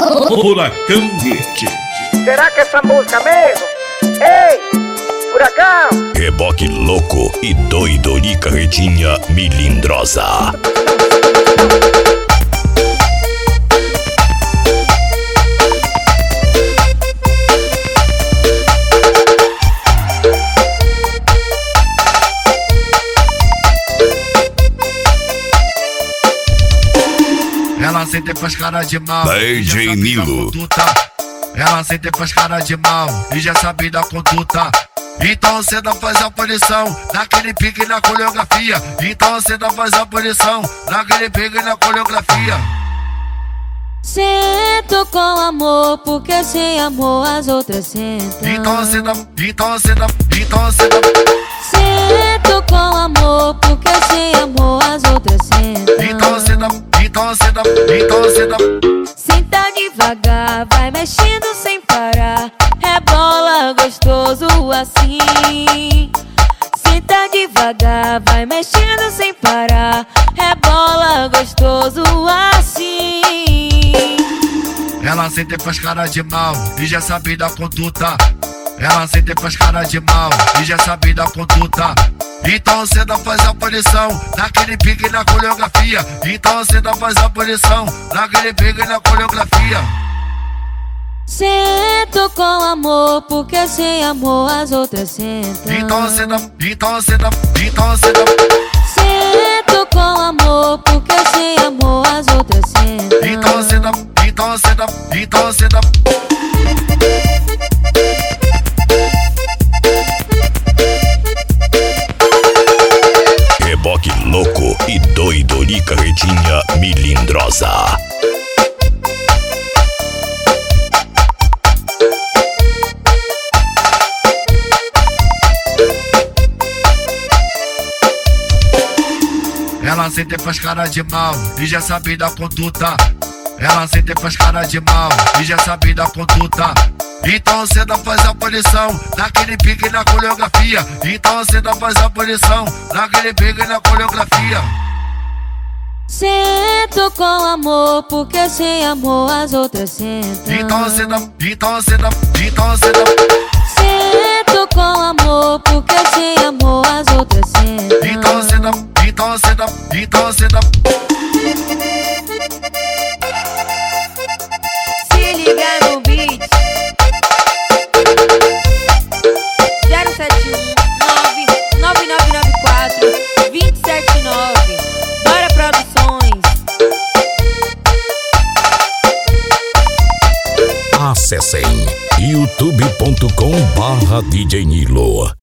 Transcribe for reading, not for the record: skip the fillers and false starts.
Furacão Hit. Será que essa música mesmo? Ei, Furacão! Reboque louco e doido de carretinha milindrosa. Ela sente e faz cara de mal. DJ Nilo. Ela sente e faz cara de mal e já sabe da conduta. Então cê não faz a punição naquele pique na coreografia. Então cê não faz a punição naquele pique na coreografia. Sento com amor, porque sem amor as outras sentam. Então cê não. Sento com amor, porque sem amor as outras sentam. Então cê não. Senta devagar, vai mexendo sem parar. Rebola gostoso assim. Senta devagar, vai mexendo sem parar. Rebola gostoso assim. Ela sente e faz cara de mal e já sabe da conduta. Ela sente e faz cara de mal e já sabe da conduta. Então cê não faz a punição naquele pique na coreografia. Então cê não faz a punição naquele pique na coreografia. Sento com amor, porque sem amor as outras sentam. Então cê não. Sento com amor, porque sem amor as outras sentam. Então cê não. Reboque louco e doido de carretinha milindrosa. Ela sente e faz cara de mal e já sabe da conduta. Ela sente e faz cara de mal e já sabe da conduta. Então cê não faz a punição naquele pique na coreografia. Então cê não faz a punição naquele pique na coreografia. Sento com amor, porque sem amor as outras sentam. Então cê não. Sento com amor, porque sem amor as outras sentam. Então cê não. Se liga no beat 071-9994-279. Bora Produções. Acessem youtube.com/DJ Nilo.